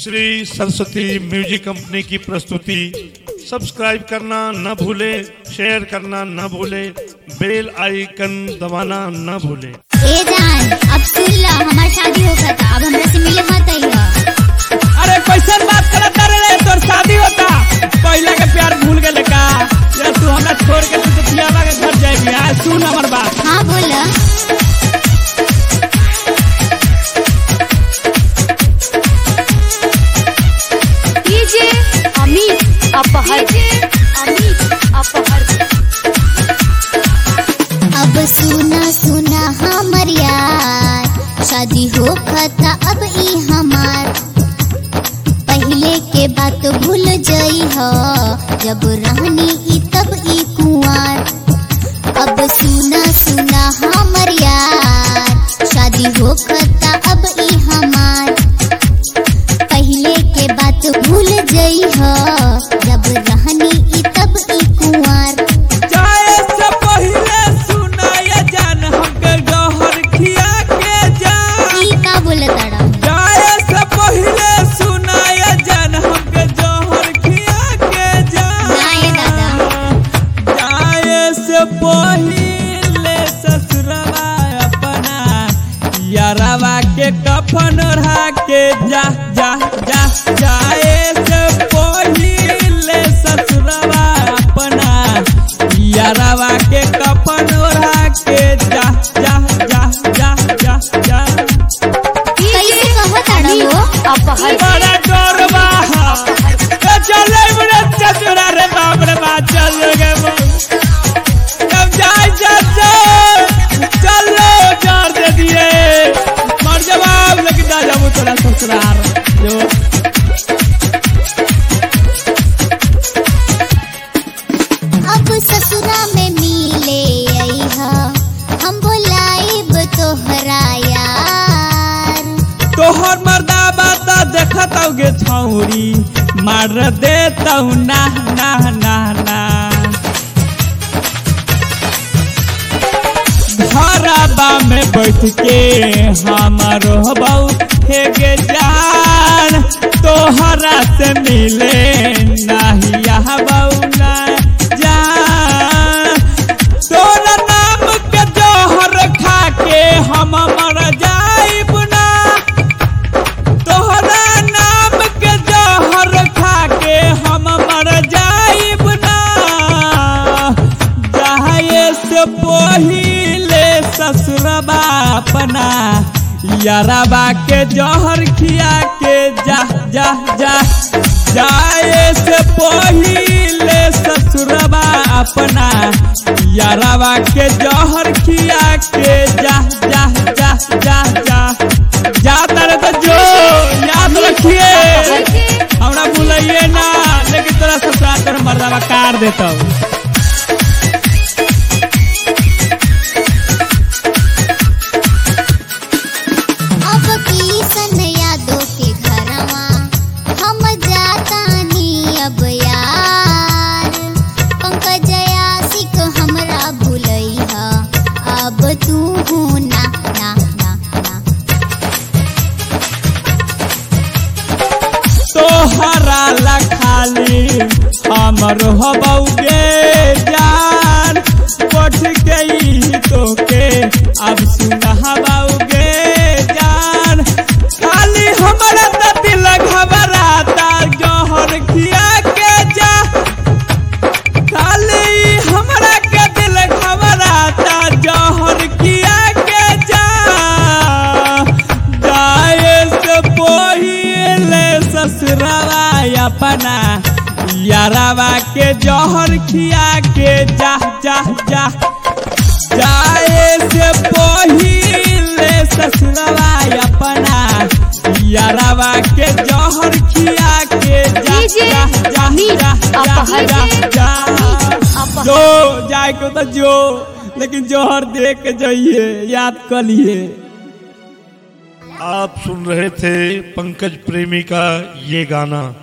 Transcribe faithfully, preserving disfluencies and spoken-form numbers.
Shri Saraswati music company की प्रस्तुति। Subscribe करना न भूले, शेयर करना न भूले, बेल आइकन दबाना न भूले। ए जान, अब सुन लो, हमार शादी होगा था, अब हमरा से मिले मत आइयो। अरे कैसन बात करत रे, तोर शादी होता, पहले के प्यार भूल गेले का? या तू हमरा छोड़ के तू तो पियावा के घर जाएगी? आ सुन हमर बात। हां बोल। डीजे अमित अपहर, अमित अपहर। अब सुना सुना हमर यार, शादी होगा था अब ई हमार। पहले के बात भूल जाई हो, जब रहनी ई तब ई कुंवार। अब सुना सुना हमर यार, शादी होगा था अब ई हमार। पहले के बात भूल जाई हो, जब रहनी ई तब ई कुंवार। जाए से पहले सुना ये जान, हमके गहर खिया के जा। ई का बोलताड़ा? जाए से पहले सुना ये जान, हमके गहर खिया के जा। नाय दादा। जाए से पहले ससुरवा अपना यारवा के कफन ओढ़ा के जा जा जा। जाए से पहले ससुरवा अपना यारवा के कफन ओढ़ा के जा जा जा जा जा जा। कैसे कहताड़ा वो? अपहर बड़ा डरवा ए चले बड़े चतुरा रे, बाप रे बाप, चल गे अब जाए जा चलो जार दे दिए, मर जवाब लेकिन ना जाबू तोरा ससुराल जो। अब ससुरा में मिले अइहा, हम बोलाइब तोहरा यार। तोहर मर्दा बाता देखत गे छौरी, मार देता ना ना ना ना। घरबा में बैठ के हमारो बहू हे गे जान, तोहरा से मिले नहीं यहाँ बहू ना जान। तोरा नाम के जहर खा के हम मर जाइब ना, तोहरा नाम के जहर खा के हम मर जाइब ना। जाए से पहिले ससुरबा अपना यारबा के जहर खिया के जा जा जा। जाए से पहिले ससुरबा अपना यारबा के जहर खिया के जा जा जा जा जा। जाता रे तो जो याद रखिए, हमरा भूलिए ना, लेकिन तोरा ससुराल तोर मर्दावा काट देता। अब किसन यादों के घरवा हम जातानी अब यार। पंकज आशिक हमरा भूलइहा, अब तू हूँ ना ना ना ना। तोहरा ला खाली हमर हबौगे जान, पठ गई तोके अब सुनहबौगे जान। खाली हमरा त दिल घबराता, जहर खिया के जा। खाली हमरा के दिल घबराता, जहर खिया के जा। जाए से पहिले ससुरवा अपना यारवा के जहर खिया के जा जा जा। जाए से पहिले ससुरवा अपना यारवा के जहर खिया के जा जा जा जा जा जा। जो जाए को तो जो, लेकिन जहर देख के जाइए, याद कर लिए। आप सुन रहे थे पंकज प्रेमी का ये गाना।